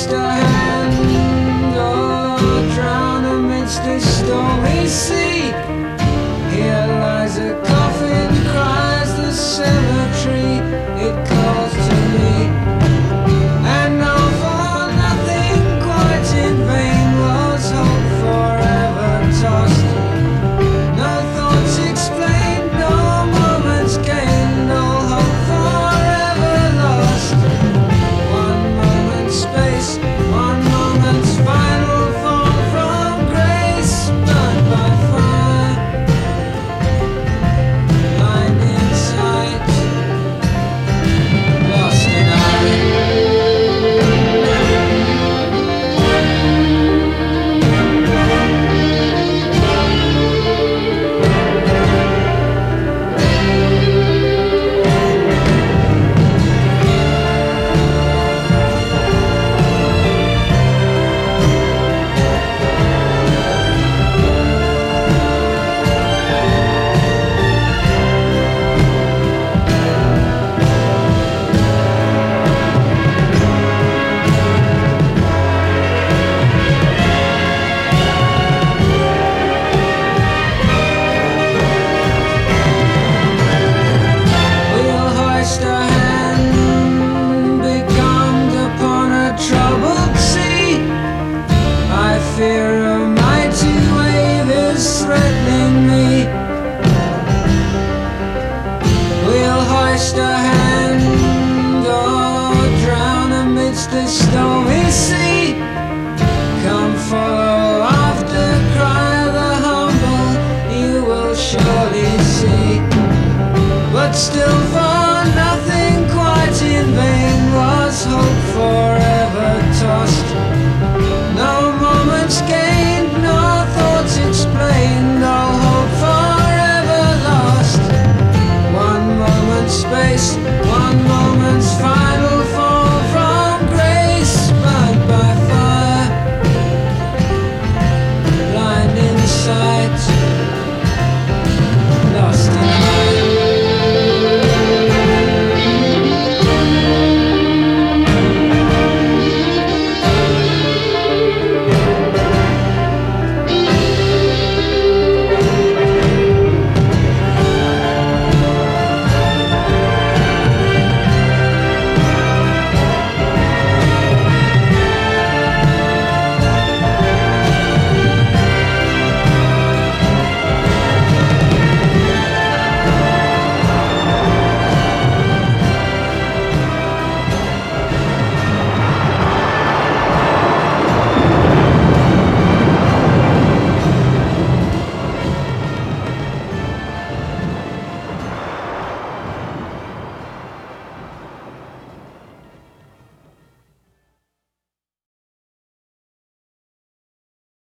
hoist a hand or drown amidst a stormy sea. Here lies a coffin, cries the cemetery, it calls to me. And all for nothing, quite in vain, was hope forever tossed. No thoughts explained, no moments gained, all hope forever lost. One moment's space, one moment's final fall from grace, burned by fire, blind in sight, lost in eye. We'll hoist a hand, becalmed upon a troubled sea. I fear a mighty wave is threatening me. We'll hoist a hand or drown amidst the